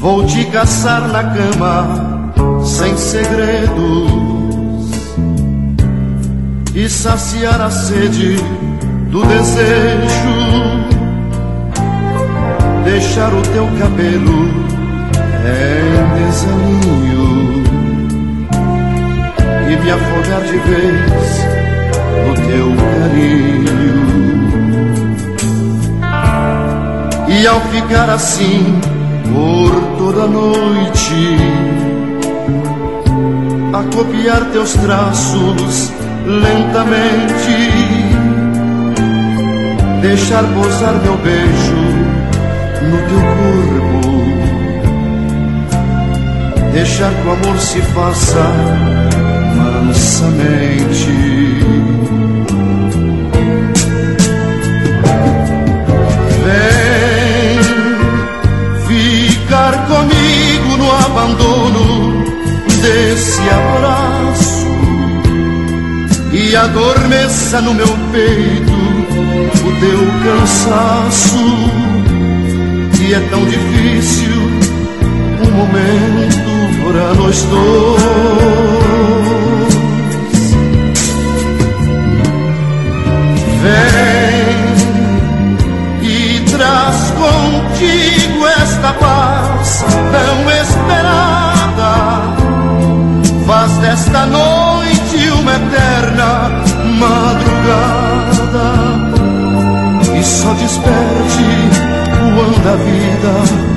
Vou te caçar na cama sem segredos e saciar a sede do desejo. Deixar o teu cabelo em desalinho e me afogar de vez no teu carinho. E ao ficar assim por toda a noite, a copiar teus traços lentamente, deixar pousar meu beijo no teu corpo, deixar que o amor se faça mansamente. Vem ficar comigo no abandono desse abraço e adormeça no meu peito o teu cansaço. E é tão difícil um momento pra nós dois. Vem e traz contigo esta paz tão esperada. Faz desta noite uma eterna madrugada e só desperte quando a vida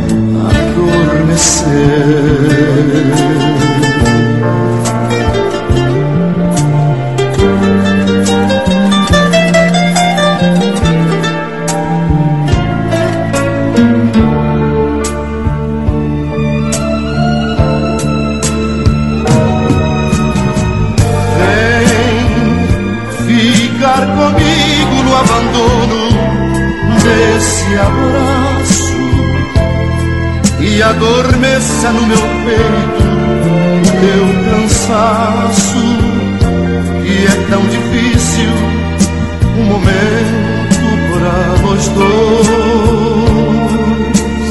adormecer. Comigo no abandono desse abraço e adormeça no meu peito o teu cansaço. E é tão difícil um momento pra nós dois.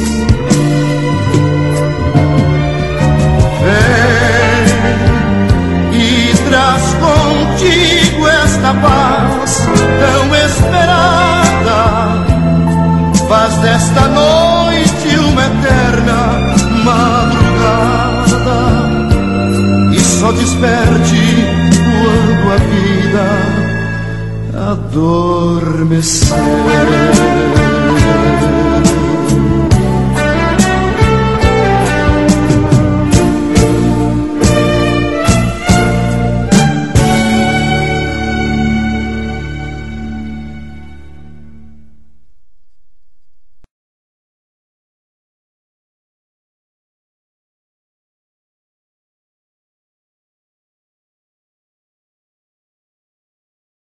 Vem e traz contigo esta paz tão esperada. Faz desta noite uma eterna madrugada e só desperte quando a vida adormecer.